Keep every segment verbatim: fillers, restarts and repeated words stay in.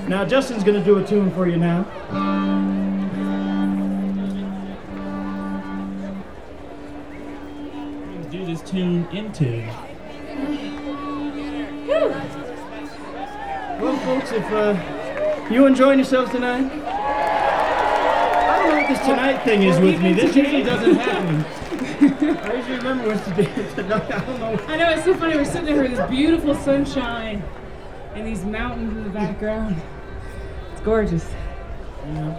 Now Justin's going to do a tune for you now. Do this tune in tune. Well, folks, if uh, you enjoying yourselves tonight, I don't know what this tonight thing is with me. This usually doesn't happen. I usually remember what's today. Tonight. I don't know. I know, it's so funny. We're sitting there with this beautiful sunshine and these mountains in the background. It's gorgeous. Yeah.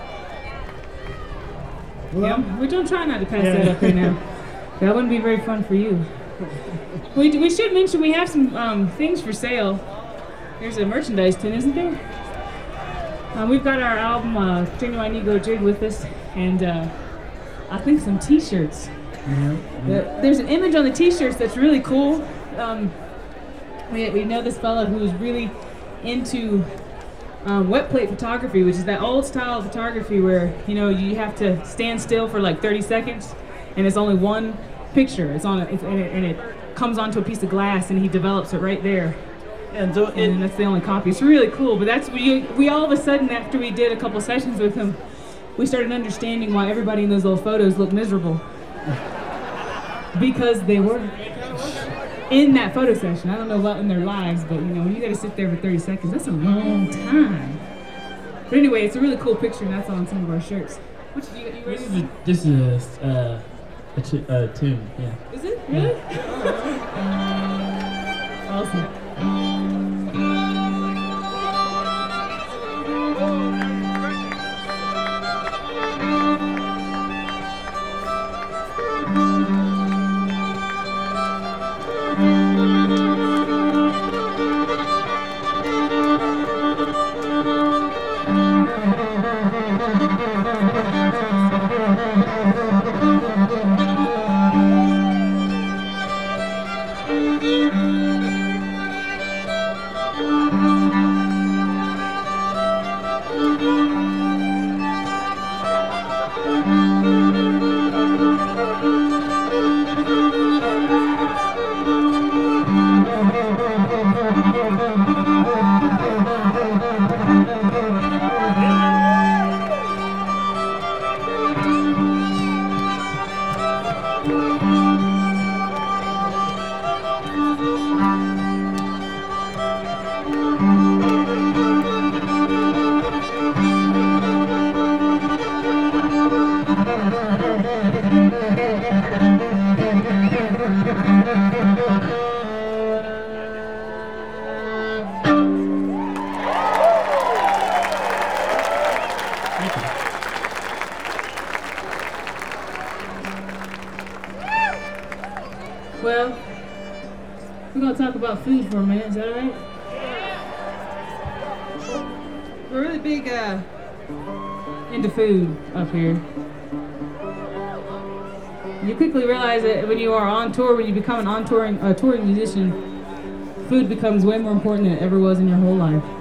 Well, yeah, we don't try not to pass yeah. that up right now. That wouldn't be very fun for you. We, we should mention we have some um, things for sale. There's a merchandise tin, isn't there? Uh, we've got our album, uh, Genuine Ego Jig, with us, and uh, I think some t-shirts. Yeah. The, there's an image on the t-shirts that's really cool. Um, we, we know this fella who's really into um, wet plate photography, which is that old style of photography where, you know, you have to stand still for like thirty seconds, and it's only one picture. It's on, a, it's, and, it, and it comes onto a piece of glass, and he develops it right there. And, so it, and that's the only copy. It's really cool, but that's we we all of a sudden, after we did a couple sessions with him, we started understanding why everybody in those little photos looked miserable. Because they were in that photo session. I don't know about in their lives, but you know, when you gotta sit there for thirty seconds, that's a long time. But anyway, it's a really cool picture, and that's on some of our shirts. Which you, you This is a, this is a, uh, a, t- a tune, yeah. Is it? Really? Yeah. Awesome. Well, we're going to talk about food for a minute, is that all right? We're really big uh, into food up here. You quickly realize that when you are on tour, when you become an on touring, uh, touring musician, food becomes way more important than it ever was in your whole life.